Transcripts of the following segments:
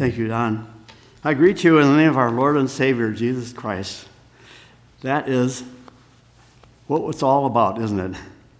Thank you, Don. I greet you in the name of our Lord and Savior, Jesus Christ. That is what it's all about, isn't it?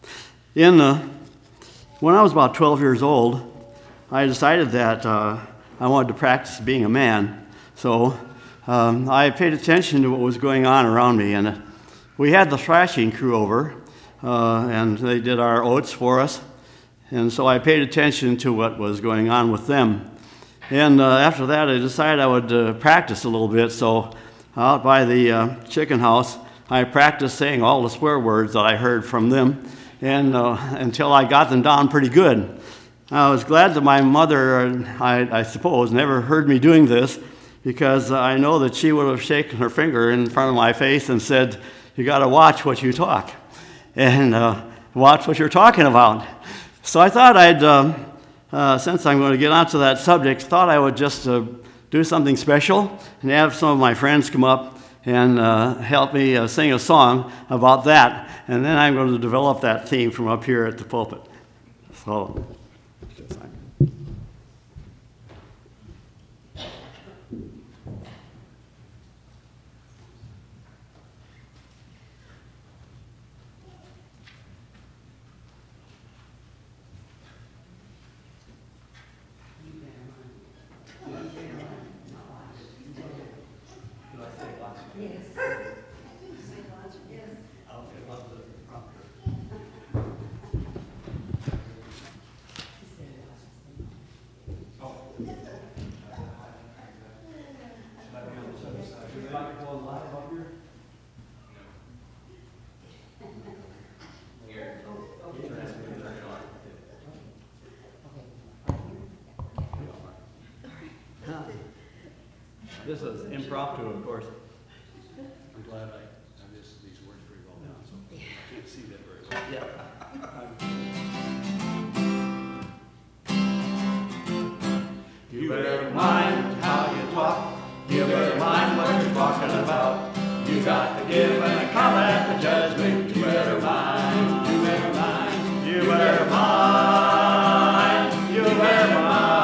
When I was about 12 years old, I decided that I wanted to practice being a man. So I paid attention to what was going on around me. And we had the thrashing crew over, and they did our oats for us. And so I paid attention to what was going on with them. And after that, I decided I would practice a little bit. So out by the chicken house, I practiced saying all the swear words that I heard from them, and until I got them down pretty good. I was glad that my mother, I suppose, never heard me doing this, because I know that she would have shaken her finger in front of my face and said, "You got to watch what you talk, and watch what you're talking about." So I thought since I'm going to get onto that subject, thought I would just do something special and have some of my friends come up and help me sing a song about that. And then I'm going to develop that theme from up here at the pulpit. So, this is impromptu, of course. I'm glad I missed these words pretty well now, so I can't see that very well. Yeah. You better mind how you talk. You better mind what you're talking about. You got to give an account at the judgment. You better mind. You better mind. You better mind. You better mind.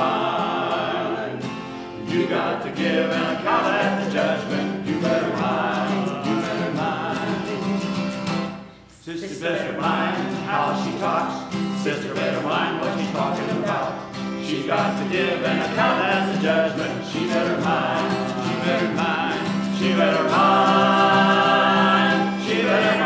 You got to give an account at the judgment. You better mind. You better mind. Sister better mind how she talks. Sister better mind what she's talking about. She's got to give an account at the judgment. She better mind. She better mind. She better mind. She better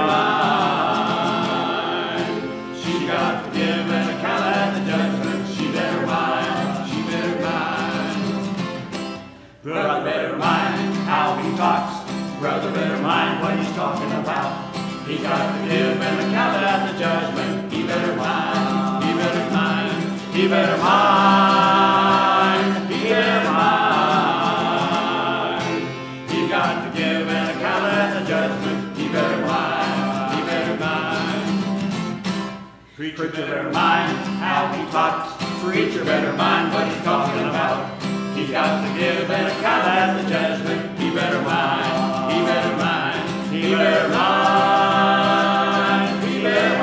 mind. She got to give an account at the judgment. She better mind. She better mind. Brother better mind how he talks. Brother better mind what he's talking about. He's got to give an account at the judgment. He better mind. He better mind. He better mind. He better mind. He got to give an account at the judgment. He better mind. He better mind. Preacher better mind how he talks. Preacher better mind what he's talking about. He's got to give an account at the judgment. He better mind. He better mind. He better mind. He better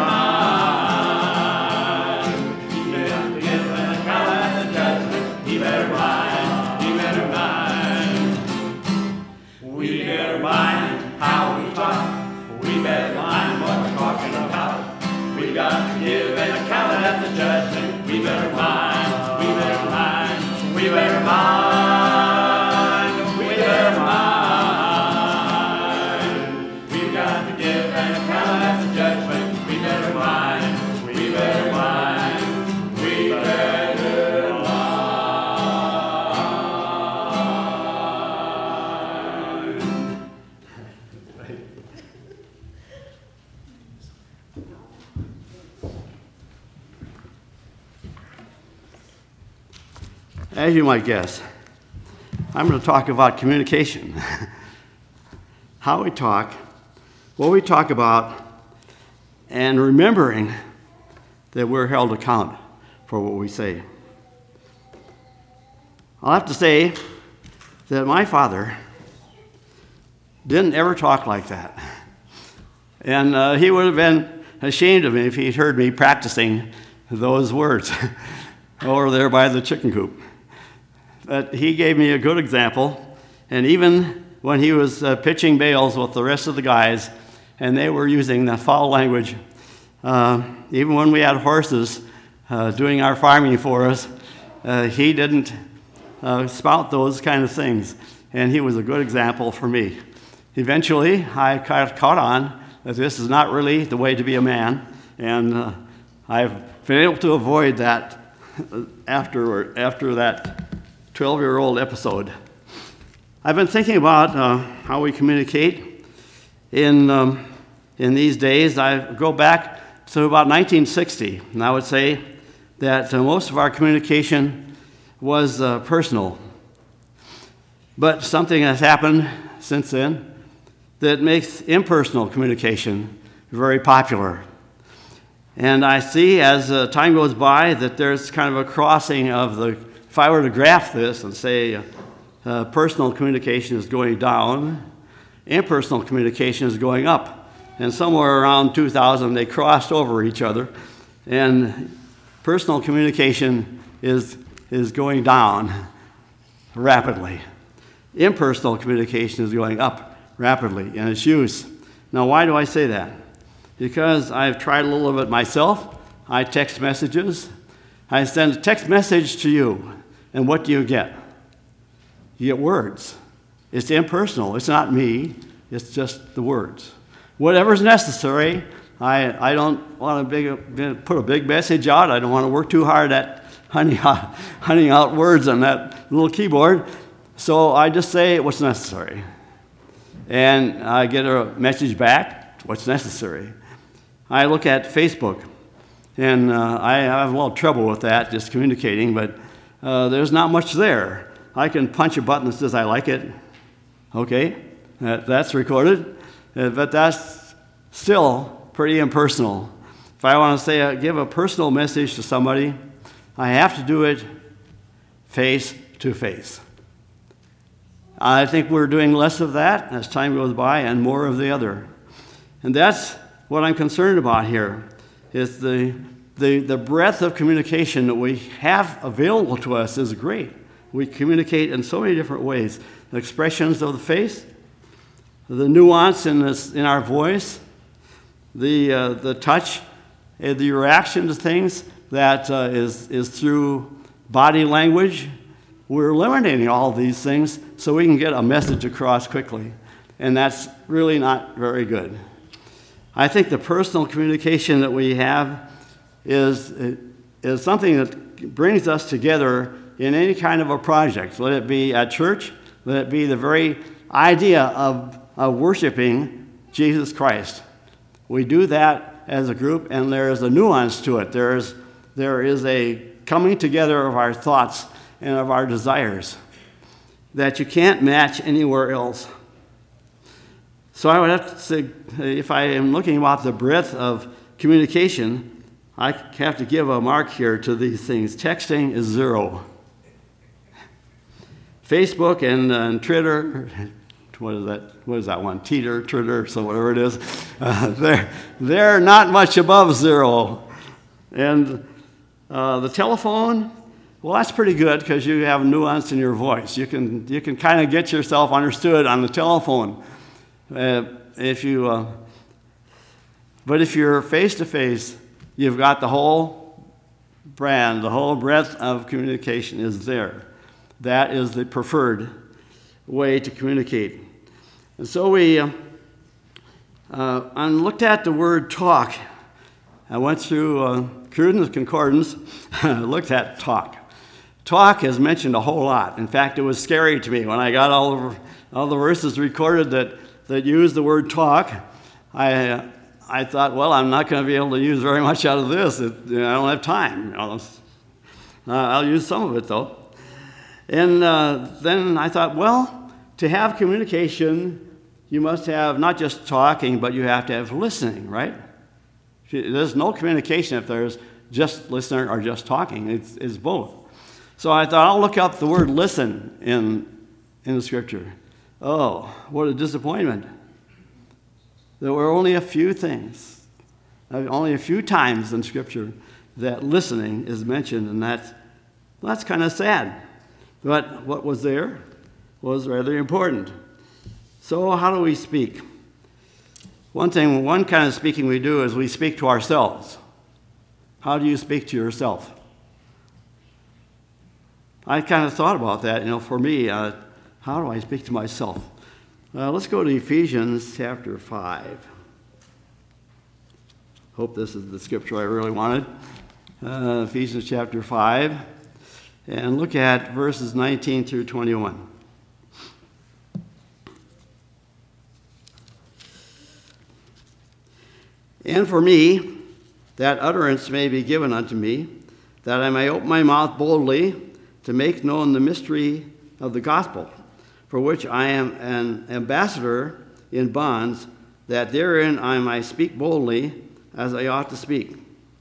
mind. He got to give an account at the judgment. He better mind. He better mind. We better mind how we talk. We better mind what we're talking about. We got to give an account at the judgment. We better mind. We better mind. We better mind. We better mind. We've got to give an account at the judgment. We better mind. We better mind. We better mind. As you might guess, I'm going to talk about communication. How we talk, what we talk about, and remembering that we're held account for what we say. I'll have to say that my father didn't ever talk like that. And he would have been ashamed of me if he'd heard me practicing those words over there by the chicken coop. But he gave me a good example. And even when he was pitching bales with the rest of the guys, and they were using the foul language, even when we had horses doing our farming for us, he didn't spout those kind of things. And he was a good example for me. Eventually, I caught on that this is not really the way to be a man, and I've been able to avoid that after that 12-year-old episode. I've been thinking about how we communicate in these days. I go back to about 1960, and I would say that most of our communication was personal. But something has happened since then that makes impersonal communication very popular. And I see as time goes by that there's kind of a crossing of if I were to graph this and say personal communication is going down, impersonal communication is going up. And somewhere around 2000 they crossed over each other, and personal communication is going down rapidly. Impersonal communication is going up rapidly in its use. Now, why do I say that? Because I've tried a little bit myself. I text messages. I send a text message to you, and what do you get? You get words. It's impersonal. It's not me. It's just the words. Whatever's necessary. I don't want to put a big message out. I don't want to work too hard at hunting out words on that little keyboard. So I just say what's necessary. And I get a message back, what's necessary. I look at Facebook, and I have a little trouble with that, just communicating, but there's not much there. I can punch a button that says I like it. Okay, that's recorded, but that's still pretty impersonal. If I want to say give a personal message to somebody, I have to do it face to face. I think we're doing less of that as time goes by and more of the other. And that's what I'm concerned about here, is the breadth of communication that we have available to us is great. We communicate in so many different ways. The expressions of the face, the nuance in our voice, the touch, the reaction to things that is through body language. We're eliminating all these things so we can get a message across quickly, and that's really not very good. I think the personal communication that we have is something that brings us together in any kind of a project. Let it be at church, let it be the very idea of worshiping Jesus Christ. We do that as a group, and there is a nuance to it. There is a coming together of our thoughts and of our desires that you can't match anywhere else. So I would have to say, if I am looking about the breadth of communication, I have to give a mark here to these things. Texting is 0. Facebook and Twitter, what is that one? Twitter, so whatever it is, they're not much above 0. And the telephone, well, that's pretty good because you have nuance in your voice. You can kind of get yourself understood on the telephone. But if you're face to face, you've got the whole brand, the whole breadth of communication is there. That is the preferred way to communicate. And so we looked at the word talk. I went through Cruden's Concordance, looked at talk. Talk is mentioned a whole lot. In fact, it was scary to me when I got all the verses recorded that use the word talk. I thought, well, I'm not going to be able to use very much out of this. I don't have time. I'll use some of it, though. And then I thought, well, to have communication, you must have not just talking, but you have to have listening, right? There's no communication if there's just listening or just talking. It's both. So I thought, I'll look up the word listen in the Scripture. Oh, what a disappointment. There were only a few things, only a few times in Scripture that listening is mentioned, and that's kind of sad. But what was there was rather important. So how do we speak? One kind of speaking we do is we speak to ourselves. How do you speak to yourself? I kind of thought about that, for me, how do I speak to myself? Let's go to Ephesians chapter 5. Hope this is the scripture I really wanted. Ephesians chapter 5. And look at verses 19 through 21. And for me, that utterance may be given unto me, that I may open my mouth boldly to make known the mystery of the gospel, for which I am an ambassador in bonds, that therein I might speak boldly as I ought to speak.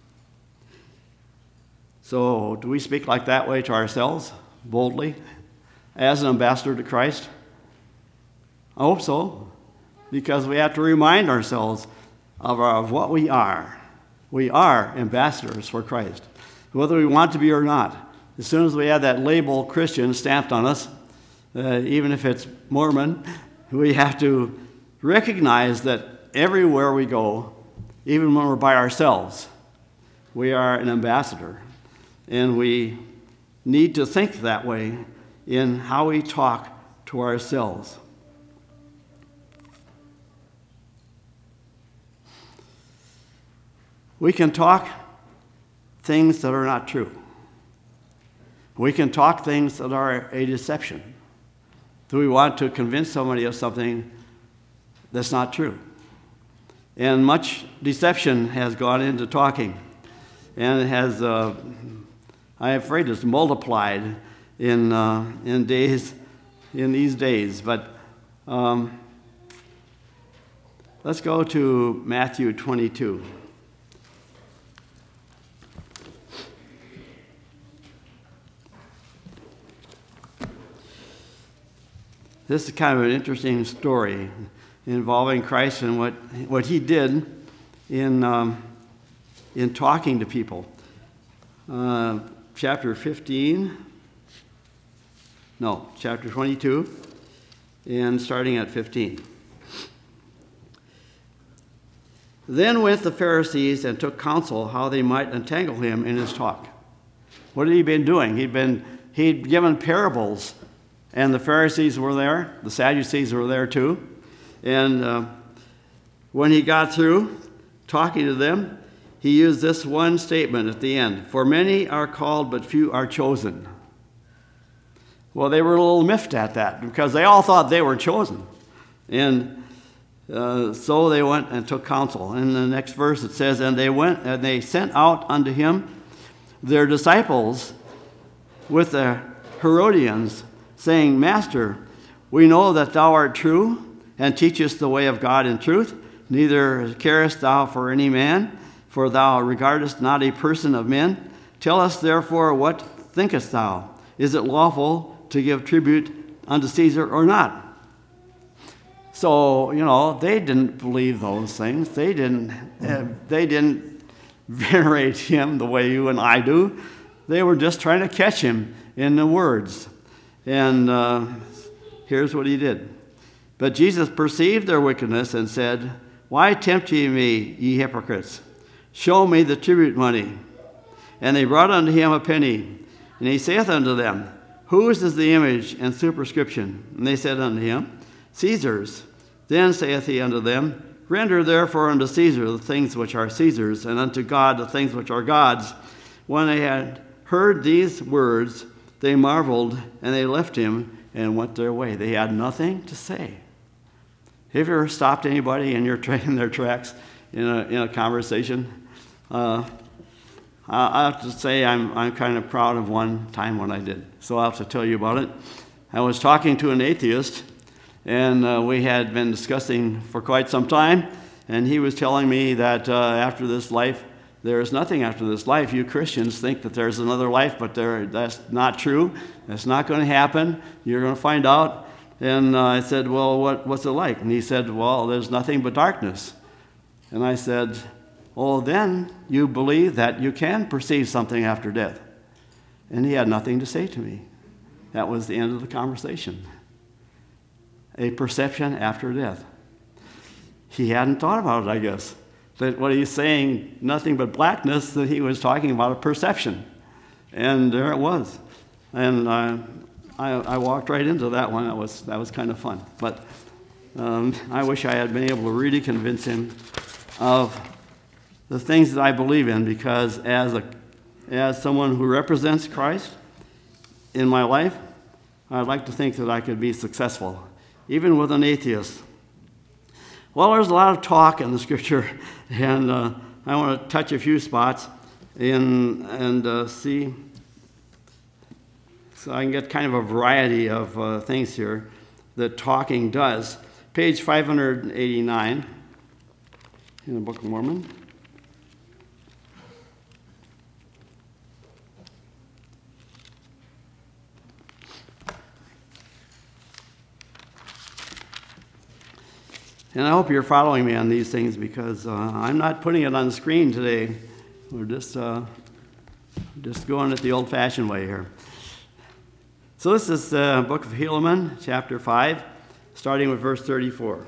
So, do we speak like that way to ourselves, boldly, as an ambassador to Christ? I hope so, because we have to remind ourselves of what we are. We are ambassadors for Christ, whether we want to be or not. As soon as we have that label Christian stamped on us, even if it's Mormon, we have to recognize that everywhere we go, even when we're by ourselves, we are an ambassador. And we need to think that way in how we talk to ourselves. We can talk things that are not true. We can talk things that are a deception. Do we want to convince somebody of something that's not true? And much deception has gone into talking, and it has, I'm afraid, it's multiplied in these days. But let's go to Matthew 22. This is kind of an interesting story involving Christ and what he did in talking to people. Chapter 22, and starting at 15. Then went the Pharisees and took counsel how they might entangle him in his talk. What had he been doing? He'd given parables. And the Pharisees were there. The Sadducees were there too. And when he got through talking to them, he used this one statement at the end. For many are called, but few are chosen. Well, they were a little miffed at that because they all thought they were chosen. And so they went and took counsel. In the next verse it says, and they went and they sent out unto him their disciples with the Herodians, saying, Master, we know that thou art true, and teachest the way of God in truth. Neither carest thou for any man, for thou regardest not a person of men. Tell us therefore, what thinkest thou? Is it lawful to give tribute unto Caesar or not? So, they didn't believe those things. They didn't venerate him the way you and I do. They were just trying to catch him in the words. And here's what he did. But Jesus perceived their wickedness and said, Why tempt ye me, ye hypocrites? Show me the tribute money. And they brought unto him a penny. And he saith unto them, Whose is the image and superscription? And they said unto him, Caesar's. Then saith he unto them, Render therefore unto Caesar the things which are Caesar's, and unto God the things which are God's. When they had heard these words, they marveled, and they left him and went their way. They had nothing to say. Have you ever stopped anybody in their tracks in a conversation? I have to say I'm kind of proud of one time when I did. So I'll have to tell you about it. I was talking to an atheist, and we had been discussing for quite some time, and he was telling me that after this life, there is nothing after this life. You Christians think that there's another life, but that's not true. That's not going to happen. You're going to find out. And I said, well, what's it like? And he said, well, there's nothing but darkness. And I said, well, then you believe that you can perceive something after death. And he had nothing to say to me. that was the end of the conversation. A perception after death. He hadn't thought about it, I guess. That what he's saying, nothing but blackness, that he was talking about a perception. And there it was. And I walked right into that one. That was kind of fun. But I wish I had been able to really convince him of the things that I believe in, because as someone who represents Christ in my life, I'd like to think that I could be successful, even with an atheist. Well, there's a lot of talk in the Scripture, and I want to touch a few spots and see, so I can get kind of a variety of things here that talking does. Page 589 in the Book of Mormon. And I hope you're following me on these things, because I'm not putting it on the screen today. We're just going it the old-fashioned way here. So this is the book of Helaman, chapter 5, starting with verse 34.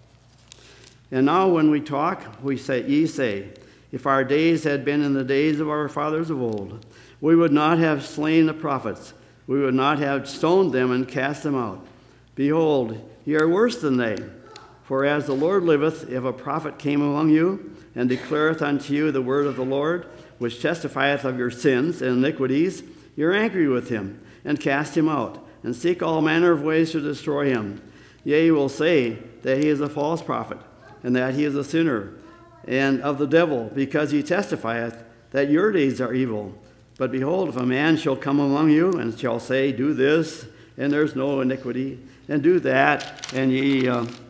And now when we talk, ye say, if our days had been in the days of our fathers of old, we would not have slain the prophets. We would not have stoned them and cast them out. Behold, ye are worse than they. For as the Lord liveth, if a prophet came among you, and declareth unto you the word of the Lord, which testifieth of your sins and iniquities, ye are angry with him, and cast him out, and seek all manner of ways to destroy him. Yea, ye will say that he is a false prophet, and that he is a sinner, and of the devil, because he testifieth that your deeds are evil. But behold, if a man shall come among you, and shall say, do this, and there's no iniquity, and do that, and ye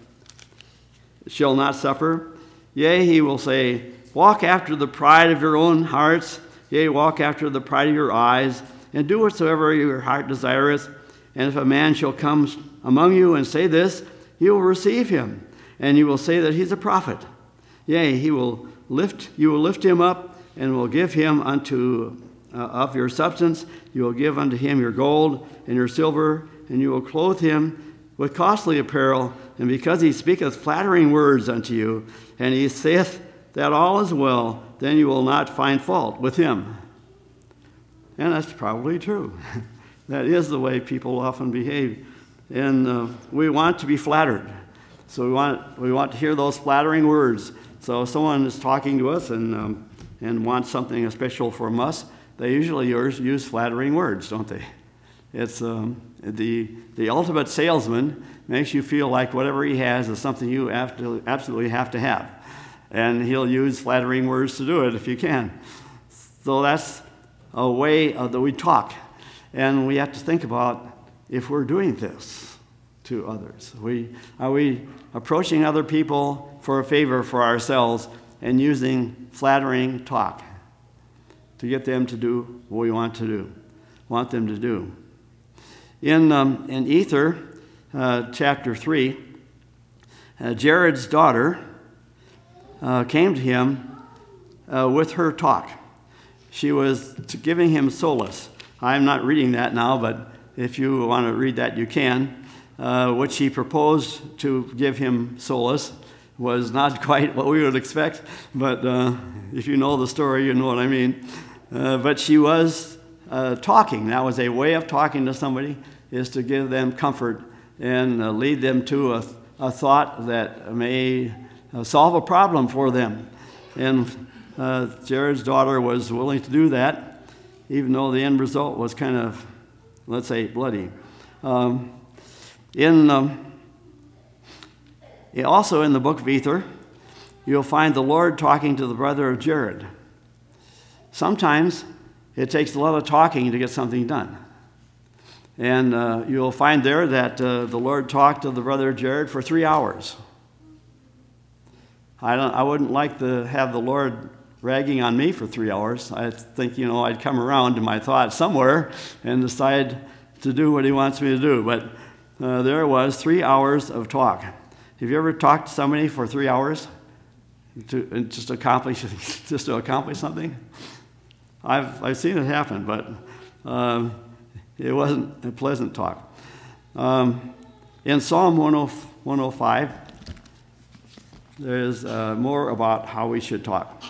shall not suffer. Yea, he will say, walk after the pride of your own hearts, yea, walk after the pride of your eyes, and do whatsoever your heart desireth. And if a man shall come among you and say this, you will receive him, and you will say that he's a prophet. Yea, you will lift him up, and will give him unto of your substance. You will give unto him your gold and your silver, and you will clothe him with costly apparel. And because he speaketh flattering words unto you, and he saith that all is well, then you will not find fault with him. And that's probably true. That is the way people often behave. And we want to be flattered. So we want to hear those flattering words. So if someone is talking to us and wants something special from us, they usually use flattering words, don't they? It's the ultimate salesman makes you feel like whatever he has is something you absolutely have to have. And he'll use flattering words to do it if you can. So that's a way that we talk. And we have to think about if we're doing this to others. Are we approaching other people for a favor for ourselves and using flattering talk to get them to do what we want them to do? In Ether, chapter 3, Jared's daughter came to him with her talk. She was giving him solace. I'm not reading that now, but if you want to read that, you can. What she proposed to give him solace was not quite what we would expect, but if you know the story, you know what I mean. But she was talking. That was a way of talking to somebody, is to give them comfort and lead them to a thought that may solve a problem for them. And Jared's daughter was willing to do that, even though the end result was kind of, let's say, bloody. Also in the book of Ether, you'll find the Lord talking to the brother of Jared. Sometimes it takes a lot of talking to get something done. And you'll find there that the Lord talked to the brother of Jared for 3 hours. I wouldn't like to have the Lord ragging on me for 3 hours. I think, I'd come around to my thoughts somewhere and decide to do what he wants me to do. But there was 3 hours of talk. Have you ever talked to somebody for 3 hours just to accomplish something? I've seen it happen, but It wasn't a pleasant talk. In Psalm 105, there's more about how we should talk.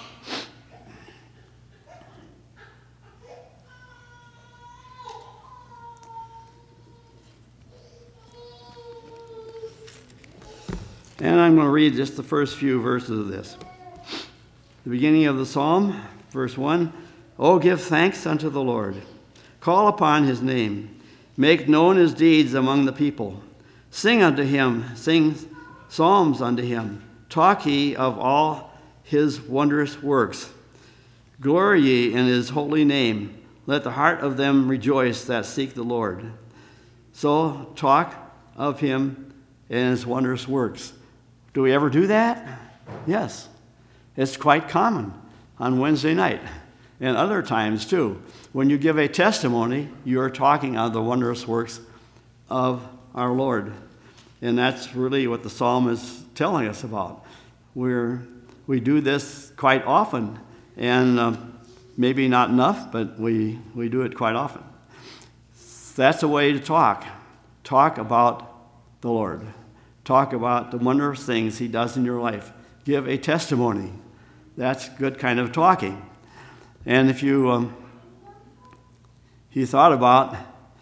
And I'm going to read just the first few verses of this. The beginning of the psalm, verse 1, "Oh, give thanks unto the Lord. Call upon his name. Make known his deeds among the people. Sing unto him, sing psalms unto him. Talk ye of all his wondrous works. Glory ye in his holy name. Let the heart of them rejoice that seek the Lord." So talk of him and his wondrous works. Do we ever do that? Yes. It's quite common on Wednesday night and other times too. When you give a testimony, you're talking of the wondrous works of our Lord. And that's really what the psalm is telling us about. We do this quite often, and maybe not enough, but we do it quite often. That's a way to talk. Talk about the Lord. Talk about the wondrous things he does in your life. Give a testimony. That's good kind of talking. And if you thought about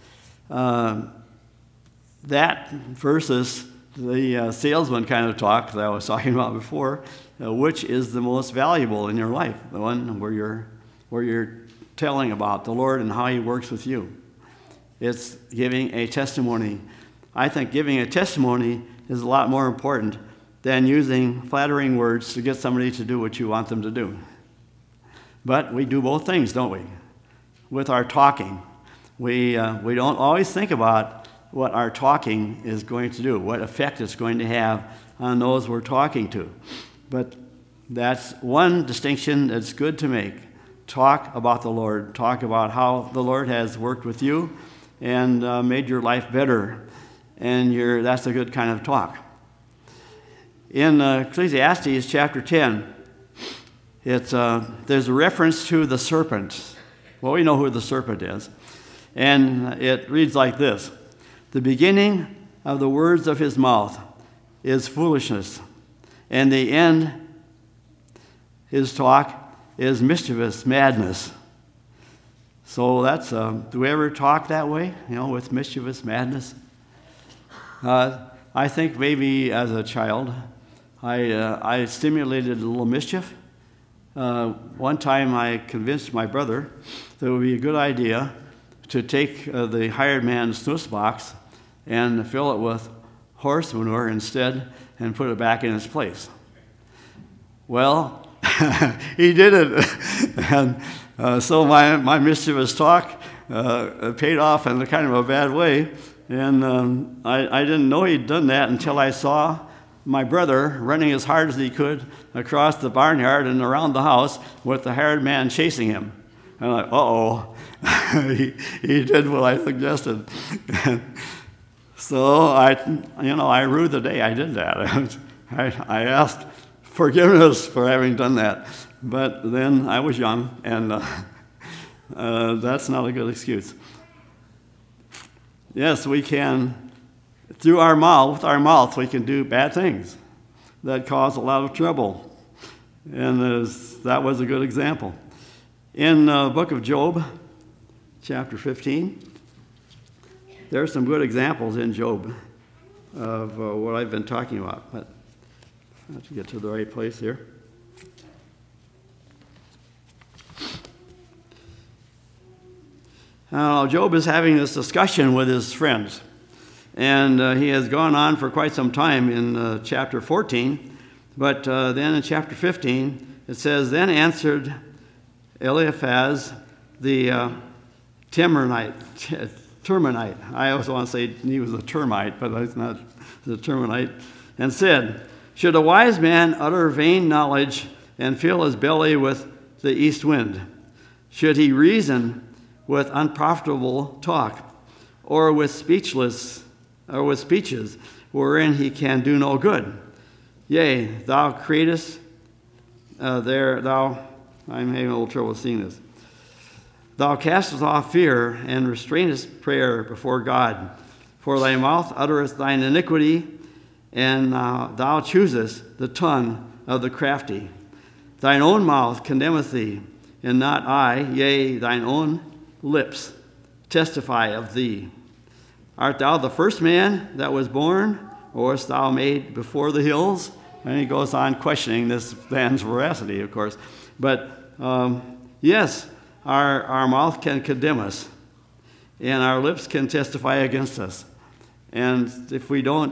that versus the salesman kind of talk that I was talking about before, which is the most valuable in your life? The one where you're telling about the Lord and how he works with you. It's giving a testimony. I think giving a testimony is a lot more important than using flattering words to get somebody to do what you want them to do. But we do both things, don't we? With our talking. We don't always think about what our talking is going to do, what effect it's going to have on those we're talking to. But that's one distinction that's good to make. Talk about the Lord. Talk about how the Lord has worked with you and made your life better. And that's a good kind of talk. In Ecclesiastes chapter 10, there's a reference to the serpent. Well, we know who the serpent is. And it reads like this: "The beginning of the words of his mouth is foolishness, and the end, his talk, is mischievous madness." So that's, do we ever talk that way, with mischievous madness? I think maybe as a child, I stimulated a little mischief. One time I convinced my brother that it would be a good idea to take the hired man's snus box and fill it with horse manure instead and put it back in its place. Well, he did it. And so my mischievous talk paid off in kind of a bad way. And I didn't know he'd done that until I saw my brother running as hard as he could across the barnyard and around the house with the hired man chasing him. And I'm like, uh-oh, he did what I suggested. So I rue the day I did that. I asked forgiveness for having done that. But then I was young, and that's not a good excuse. Yes, we can, with our mouth, we can do bad things that cause a lot of trouble. And that was a good example. In the book of Job, chapter 15, there are some good examples in Job of what I've been talking about. But I have to get to the right place here. Job is having this discussion with his friends. And he has gone on for quite some time in chapter 14. But then in chapter 15, it says, "Then answered Eliphaz the Temanite. I always want to say he was a termite, but it's not the Temanite. And said, Should a wise man utter vain knowledge and fill his belly with the east wind? Should he reason with unprofitable talk, or with speeches wherein he can do no good? Yea, thou createst I'm having a little trouble seeing this. Thou castest off fear, and restrainest prayer before God. For thy mouth uttereth thine iniquity, and thou choosest the tongue of the crafty. Thine own mouth condemneth thee, and not I, yea, thine own lips testify of thee. Art thou the first man that was born, or wast thou made before the hills? And he goes on questioning this man's veracity, of course. But yes, our mouth can condemn us, and our lips can testify against us. And if we don't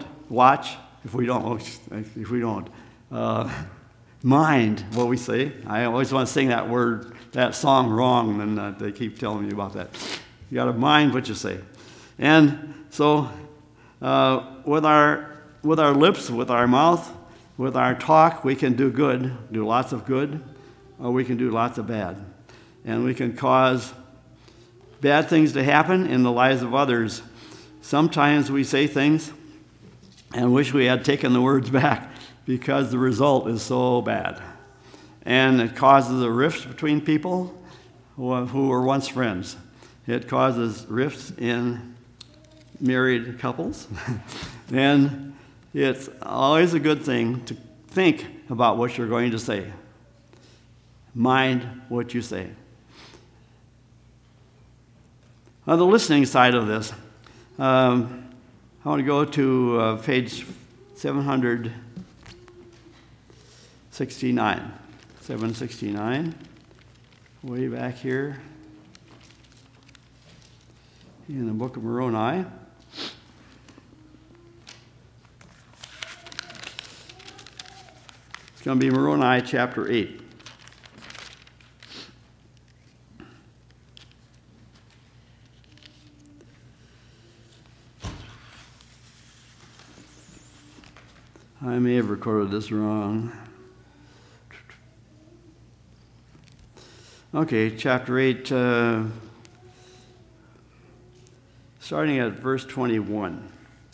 mind what we say, I always want to sing that song wrong, and they keep telling me about that. You got to mind what you say. And so with our lips, with our mouth, with our talk, we can do good, do lots of good, or we can do lots of bad. And we can cause bad things to happen in the lives of others. Sometimes we say things and wish we had taken the words back because the result is so bad. And it causes a rift between people who were once friends. It causes rifts in married couples. And it's always a good thing to think about what you're going to say. Mind what you say. On the listening side of this, I want to go to page 769. 769, way back here in the book of Moroni. It's going to be Moroni chapter 8. I may have recorded this wrong. Okay, chapter 8, starting at verse 21.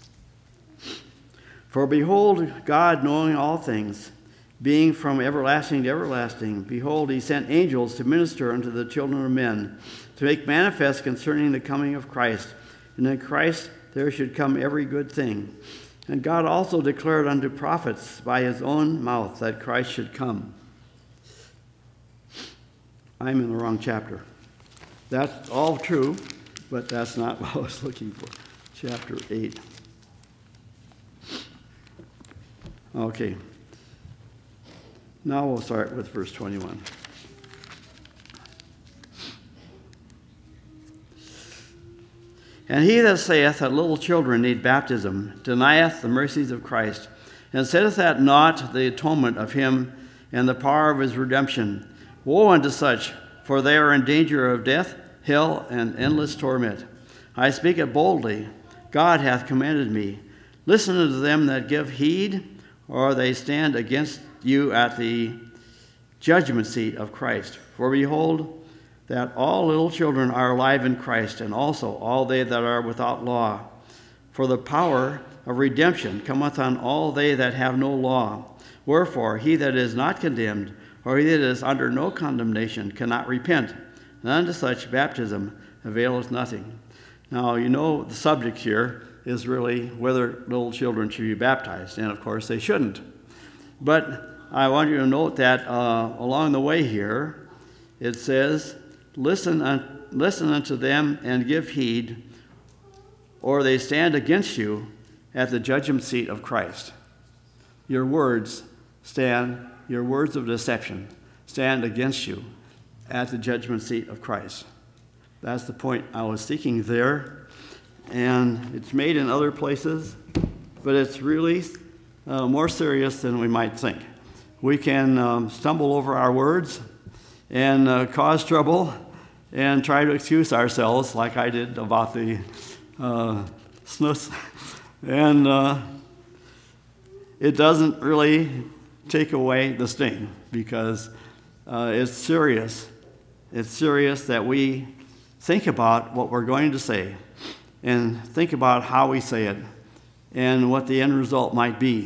For behold, God knowing all things, being from everlasting to everlasting, behold, he sent angels to minister unto the children of men, to make manifest concerning the coming of Christ. And in Christ there should come every good thing. And God also declared unto prophets by his own mouth that Christ should come. I'm in the wrong chapter. That's all true, but that's not what I was looking for. Chapter 8. Okay. Now we'll start with verse 21. And he that saith that little children need baptism denieth the mercies of Christ, and setteth at naught the atonement of him and the power of his redemption. Woe unto such, for they are in danger of death, hell, and endless torment. I speak it boldly. God hath commanded me. Listen unto them that give heed, or they stand against you at the judgment seat of Christ. For behold, that all little children are alive in Christ, and also all they that are without law. For the power of redemption cometh on all they that have no law. Wherefore, he that is not condemned, or he that is under no condemnation, cannot repent. And unto such baptism availeth nothing. Now, you know the subject here is really whether little children should be baptized, and of course they shouldn't. But I want you to note that along the way here, it says, Listen unto them and give heed, or they stand against you at the judgment seat of Christ. Your words of deception stand against you at the judgment seat of Christ. That's the point I was seeking there. And it's made in other places, but it's really more serious than we might think. We can stumble over our words and cause trouble and try to excuse ourselves like I did about the snus. And it doesn't really take away the sting because it's serious. It's serious that we think about what we're going to say and think about how we say it and what the end result might be.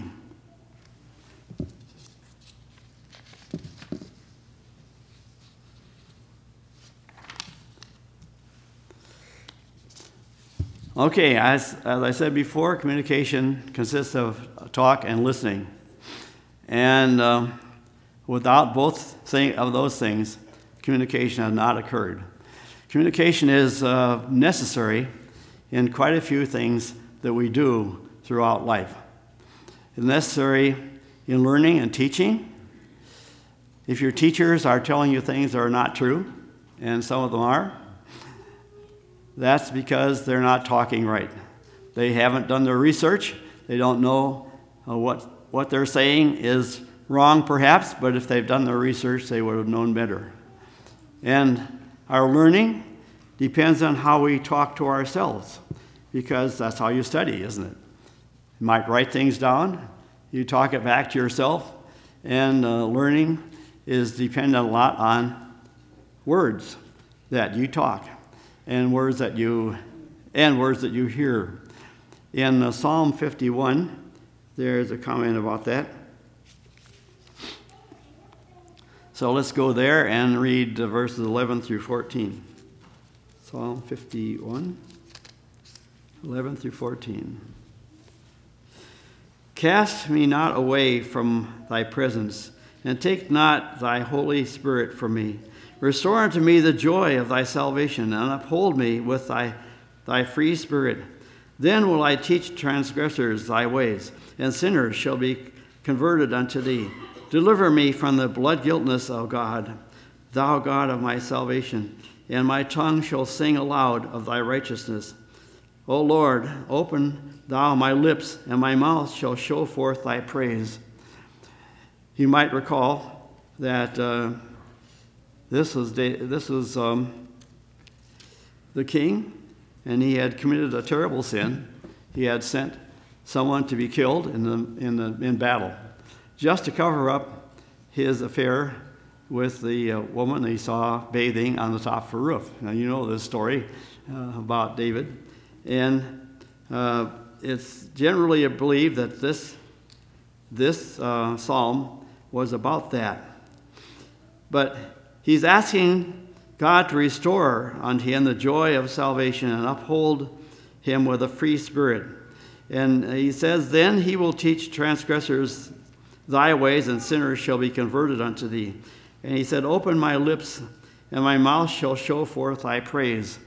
Okay, as I said before, communication consists of talk and listening. And without both of those things, communication has not occurred. Communication is necessary in quite a few things that we do throughout life. It's necessary in learning and teaching. If your teachers are telling you things that are not true, and some of them are, that's because they're not talking right. They haven't done their research. They don't know what they're saying is wrong, perhaps, but if they've done their research, they would have known better. And our learning depends on how we talk to ourselves, because that's how you study, isn't it? You might write things down, you talk it back to yourself, and learning is dependent a lot on words that you talk and words that you hear. In Psalm 51, there's a comment about that. So let's go there and read verses 11 through 14. Psalm 51, 11 through 14. Cast me not away from thy presence, and take not thy Holy Spirit from me. Restore unto me the joy of thy salvation, and uphold me with thy free spirit. Then will I teach transgressors thy ways, and sinners shall be converted unto thee. Deliver me from the blood guiltness of God, thou God of my salvation, and my tongue shall sing aloud of thy righteousness. O Lord, open thou my lips, and my mouth shall show forth thy praise. You might recall that this was the king, and he had committed a terrible sin. He had sent someone to be killed in battle, just to cover up his affair with the woman he saw bathing on the top of a roof. Now you know this story about David, and it's generally believed that this psalm was about that. But he's asking God to restore unto him the joy of salvation and uphold him with a free spirit. And he says, then he will teach transgressors thy ways, and sinners shall be converted unto thee. And he said, open my lips, and my mouth shall show forth thy praise.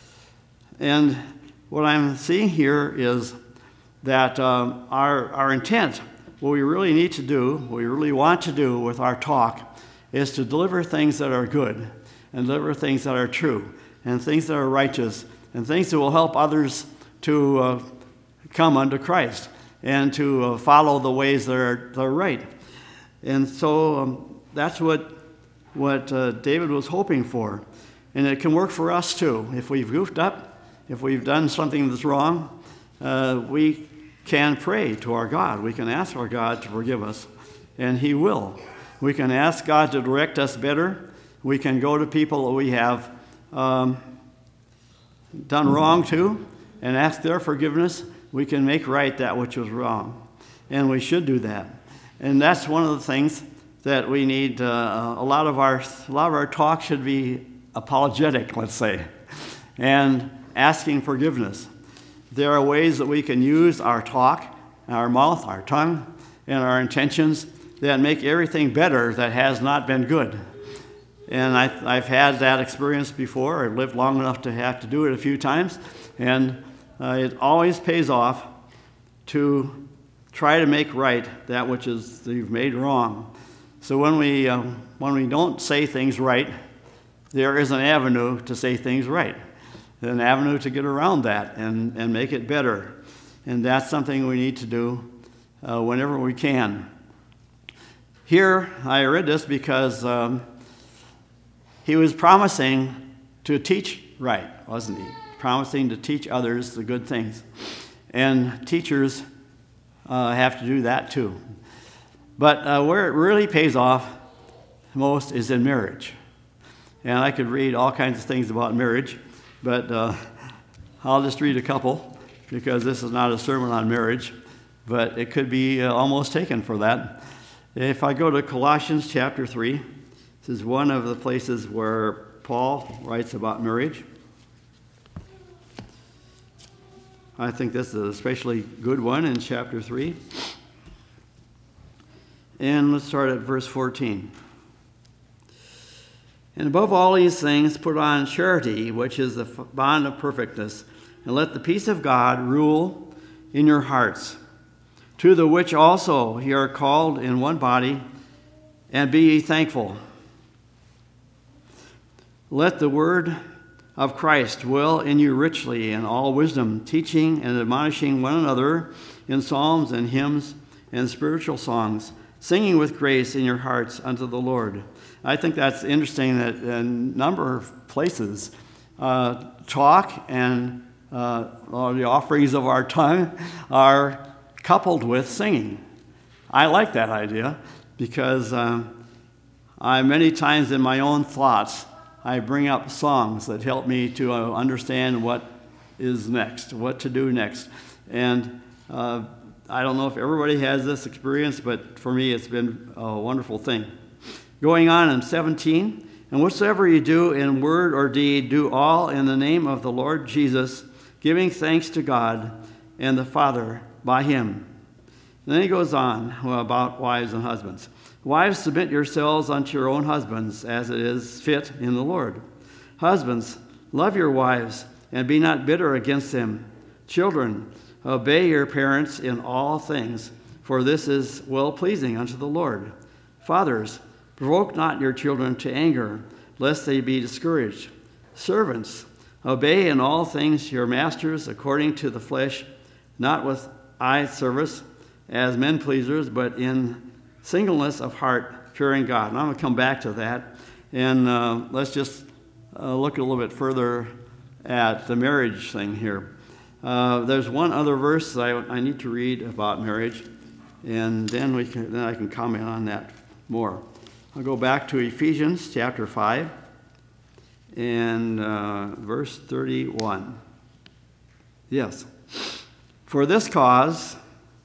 And what I'm seeing here is that our intent, what we really need to do, what we really want to do with our talk, is to deliver things that are good, and deliver things that are true, and things that are righteous, and things that will help others to come unto Christ, and to follow the ways that are right. And so that's what David was hoping for. And it can work for us too. If we've goofed up, if we've done something that's wrong, we can pray to our God. We can ask our God to forgive us, and he will. We can ask God to direct us better. We can go to people that we have done wrong to and ask their forgiveness. We can make right that which was wrong, and we should do that. And that's one of the things that we need. A lot of our talk should be apologetic, let's say, and asking forgiveness. There are ways that we can use our talk, our mouth, our tongue, and our intentions that make everything better that has not been good. And I've had that experience before. I've lived long enough to have to do it a few times, and it always pays off to try to make right that which is you've made wrong. So when we don't say things right, there is an avenue to say things right, an avenue to get around that and make it better. And that's something we need to do whenever we can. Here, I read this because he was promising to teach right, wasn't he? Promising to teach others the good things. And teachers have to do that too. But where it really pays off most is in marriage. And I could read all kinds of things about marriage, but I'll just read a couple because this is not a sermon on marriage, but it could be almost taken for that. If I go to Colossians chapter 3, this is one of the places where Paul writes about marriage. I think this is an especially good one in chapter 3. And let's start at verse 14. And above all these things, put on charity, which is the bond of perfectness, and let the peace of God rule in your hearts, to the which also ye are called in one body, and be ye thankful. Let the word of Christ dwell in you richly in all wisdom, teaching and admonishing one another in psalms and hymns and spiritual songs, singing with grace in your hearts unto the Lord. I think that's interesting that a number of places talk and the offerings of our tongue are coupled with singing. I like that idea because I many times in my own thoughts I bring up songs that help me to understand what is next, what to do next. And I don't know if everybody has this experience, but for me it's been a wonderful thing. Going on in 17, and whatsoever you do in word or deed, do all in the name of the Lord Jesus, giving thanks to God and the Father by him. And then he goes on about wives and husbands. Wives, submit yourselves unto your own husbands, as it is fit in the Lord. Husbands, love your wives, and be not bitter against them. Children, obey your parents in all things, for this is well-pleasing unto the Lord. Fathers, provoke not your children to anger, lest they be discouraged. Servants, obey in all things your masters according to the flesh, not with eye service as men pleasers, but in singleness of heart, fearing God. And I'm going to come back to that. And let's just look a little bit further at the marriage thing here. There's one other verse that I need to read about marriage, and then I can comment on that more. I'll go back to Ephesians chapter 5 and verse 31. Yes. For this cause,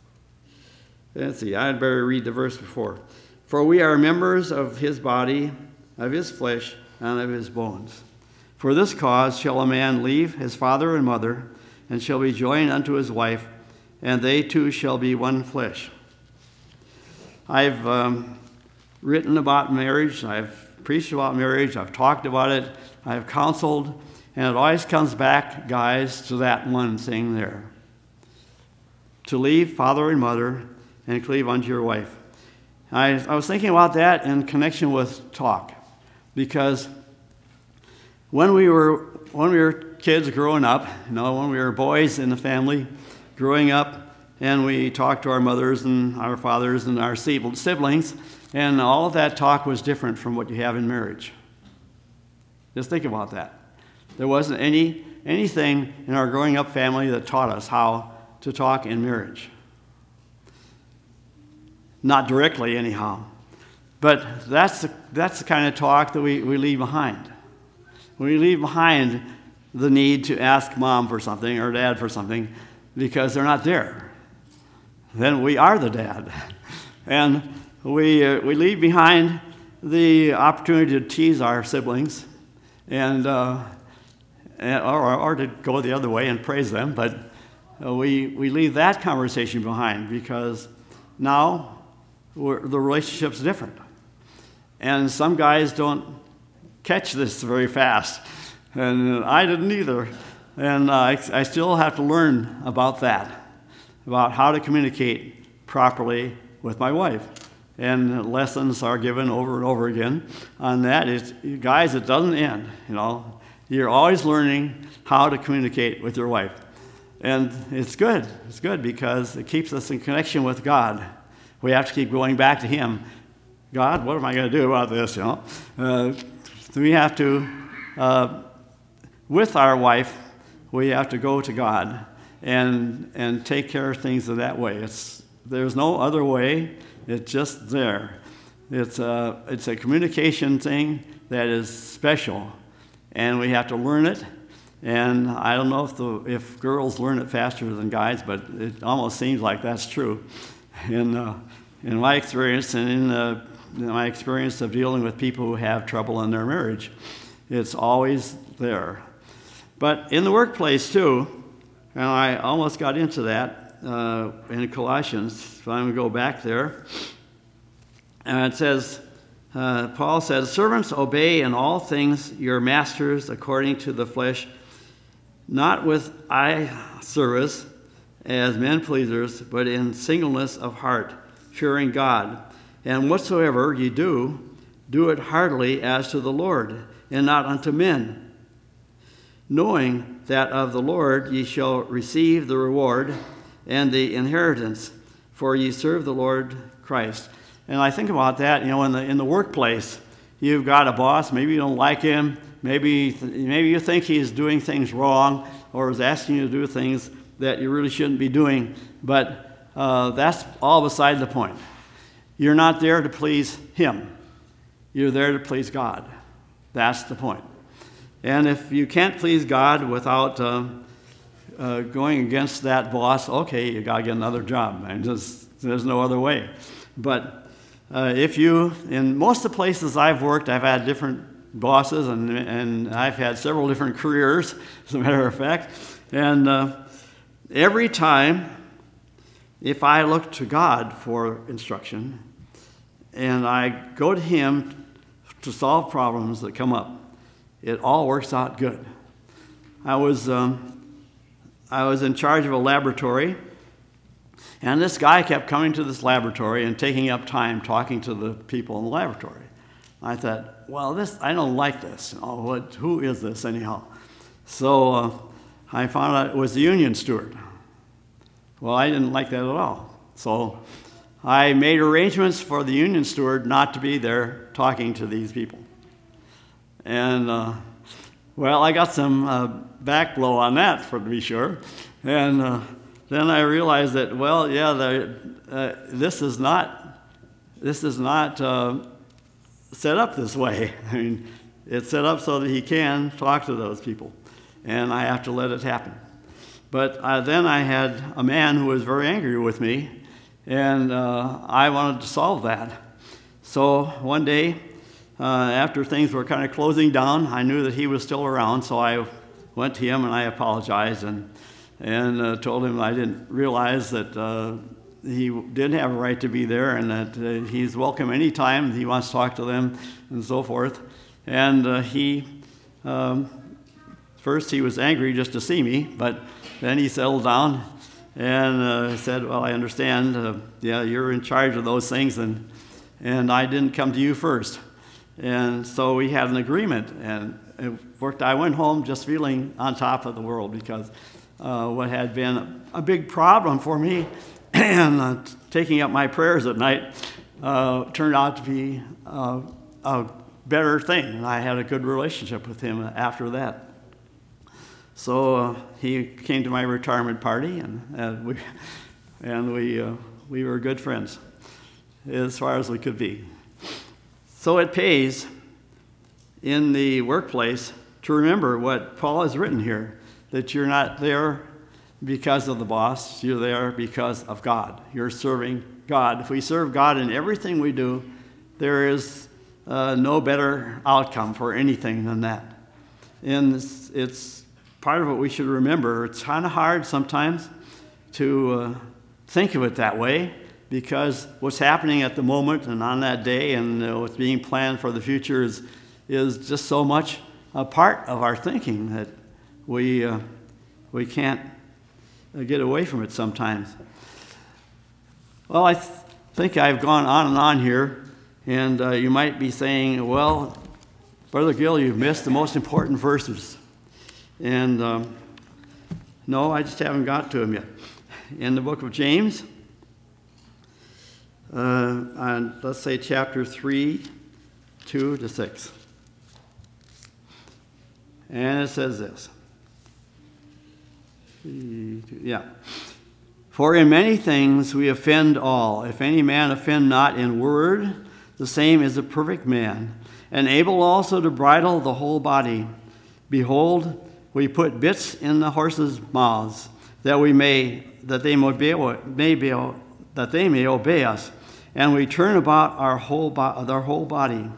let's see, I'd better read the verse before. For we are members of his body, of his flesh, and of his bones. For this cause shall a man leave his father and mother, and shall be joined unto his wife, and they two shall be one flesh. I've written about marriage, I've preached about marriage, I've talked about it, I've counseled, and it always comes back, guys, to that one thing there. To leave father and mother and cleave unto your wife. I was thinking about that in connection with talk, because when we were kids growing up, when we were boys in the family growing up, and we talked to our mothers and our fathers and our siblings, and all of that talk was different from what you have in marriage. Just think about that. There wasn't anything in our growing up family that taught us how to talk in marriage. Not directly, anyhow. But that's the kind of talk that we leave behind. We leave behind the need to ask mom for something or dad for something because they're not there. Then we are the dad. And we leave behind the opportunity to tease our siblings and or to go the other way and praise them. But we leave that conversation behind because now the relationship's different. And some guys don't catch this very fast. And I didn't either. And I still have to learn about that, about how to communicate properly with my wife. And lessons are given over and over again on that. Guys, it doesn't end. You're always learning how to communicate with your wife. And it's good. It's good because it keeps us in connection with God. We have to keep going back to him. God, what am I going to do about this? We have to, with our wife, we have to go to God and take care of things in that way. There's no other way. It's just there. It's a communication thing that is special, and we have to learn it. And I don't know if girls learn it faster than guys, but it almost seems like that's true. In my experience, and in my experience of dealing with people who have trouble in their marriage, it's always there. But in the workplace too, And I almost got into that in Colossians, so I'm going to go back there. And it says, Paul says, "Servants, obey in all things your masters according to the flesh, not with eye service as men pleasers, but in singleness of heart, fearing God. And whatsoever ye do, do it heartily as to the Lord, and not unto men, knowing that of the Lord ye shall receive the reward and the inheritance, for ye serve the Lord Christ." And I think about that, in the workplace, you've got a boss, maybe you don't like him, maybe you think he's doing things wrong or is asking you to do things that you really shouldn't be doing, but that's all beside the point. You're not there to please him. You're there to please God. That's the point. And if you can't please God without going against that boss, okay, you got to get another job. There's no other way. But in most of the places I've worked, I've had different bosses, and I've had several different careers, as a matter of fact. And every time, if I look to God for instruction, and I go to him to solve problems that come up, it all works out good. I was in charge of a laboratory, and this guy kept coming to this laboratory and taking up time talking to the people in the laboratory. I thought, well, I don't like this. Who is this anyhow? So I found out it was the union steward. Well, I didn't like that at all. So I made arrangements for the union steward not to be there talking to these people. And, I got some back blow on that, to be sure. And then I realized that, this is not set up this way. I mean, it's set up so that he can talk to those people, and I have to let it happen. But then I had a man who was very angry with me, and I wanted to solve that. So one day, after things were kind of closing down, I knew that he was still around, so I went to him and I apologized and told him I didn't realize that he didn't have a right to be there, and that he's welcome anytime he wants to talk to them and so forth. And first he was angry just to see me, but then he settled down and said, "Well, I understand. You're in charge of those things, and I didn't come to you first." And so we had an agreement, and it worked. I went home just feeling on top of the world, because what had been a big problem for me and taking up my prayers at night turned out to be a better thing. And I had a good relationship with him after that. So he came to my retirement party, and we were good friends as far as we could be. So it pays in the workplace to remember what Paul has written here, that you're not there because of the boss, you're there because of God. You're serving God. If we serve God in everything we do, there is no better outcome for anything than that. And it's part of what we should remember. It's kind of hard sometimes to think of it that way, because what's happening at the moment and on that day and what's being planned for the future is just so much a part of our thinking that we can't get away from it sometimes. Well, I think I've gone on and on here, and you might be saying, well, Brother Gill, you've missed the most important verses. And no, I just haven't got to them yet. In the book of James, and let's say chapter 3, 2-6. And it says this. "For in many things we offend all. If any man offend not in word, the same is a perfect man, and able also to bridle the whole body. Behold, we put bits in the horses' mouths, that they may obey us, and we turn about their whole body."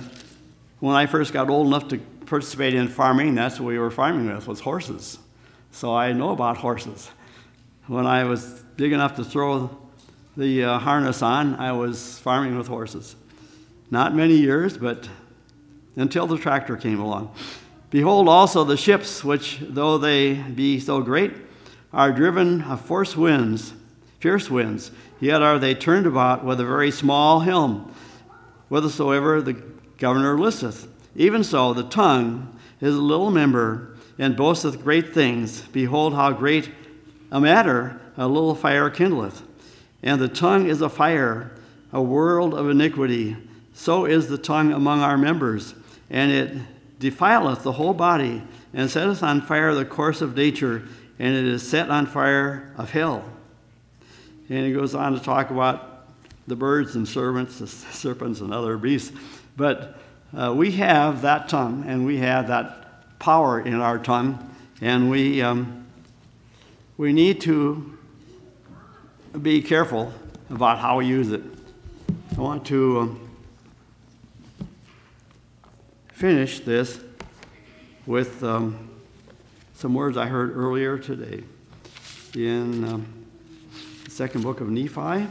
When I first got old enough to participate in farming, that's what we were farming with, was horses. so I know about horses. When I was big enough to throw the harness on, I was farming with horses. Not many years, but until the tractor came along. Behold also the ships, which, though they be so great, are driven of fierce winds, yet are they turned about with a very small helm, whithersoever the governor listeth. Even so, the tongue is a little member, and boasteth great things. Behold, how great a matter a little fire kindleth. And the tongue is a fire, a world of iniquity. So is the tongue among our members, and it defileth the whole body, and setteth on fire the course of nature, and it is set on fire of hell. And he goes on to talk about the birds and serpents and other beasts. But we have that tongue, and we have that power in our tongue, and we need to be careful about how we use it. I want to finish this with some words I heard earlier today in the second book of Nephi.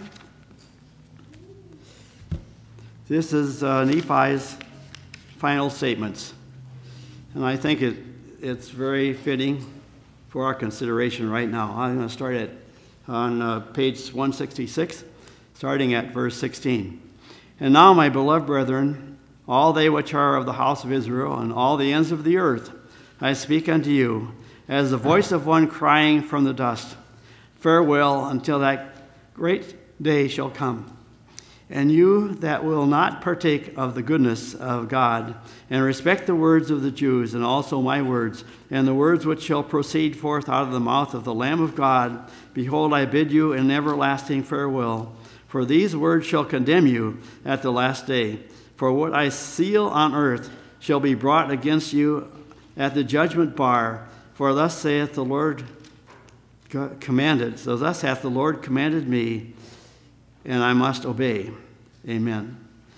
This is Nephi's final statements, and I think it's very fitting for our consideration right now. I'm going to start on page 166, starting at verse 16. And now, my beloved brethren, all they which are of the house of Israel, and all the ends of the earth, I speak unto you, as the voice of one crying from the dust. Farewell until that great day shall come. And you that will not partake of the goodness of God, and respect the words of the Jews, and also my words, and the words which shall proceed forth out of the mouth of the Lamb of God, behold, I bid you an everlasting farewell. For these words shall condemn you at the last day. For what I seal on earth shall be brought against you at the judgment bar. For thus saith the Lord commanded. So thus hath the Lord commanded me, and I must obey. Amen.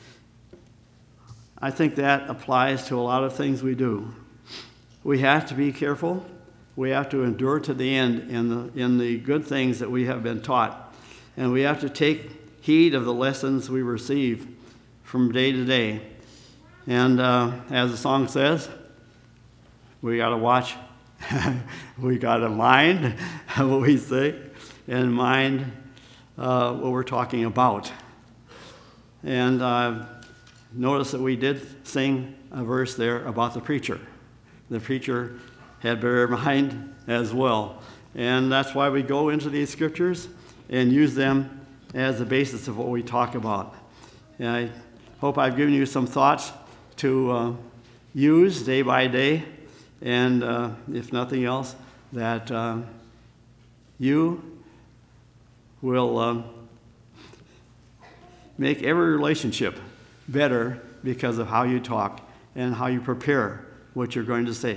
I think that applies to a lot of things we do. We have to be careful. We have to endure to the end in the good things that we have been taught. And we have to take heed of the lessons we receive from day to day. And as the song says, we got to watch. We got to mind what we say and mind what we're talking about. And notice that we did sing a verse there about the preacher. The preacher had better mind as well. And that's why we go into these scriptures and use them as the basis of what we talk about. And I hope I've given you some thoughts to use day by day. And if nothing else, that you will make every relationship better because of how you talk and how you prepare what you're going to say.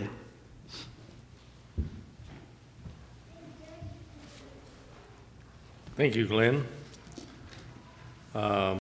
Thank you, Glenn.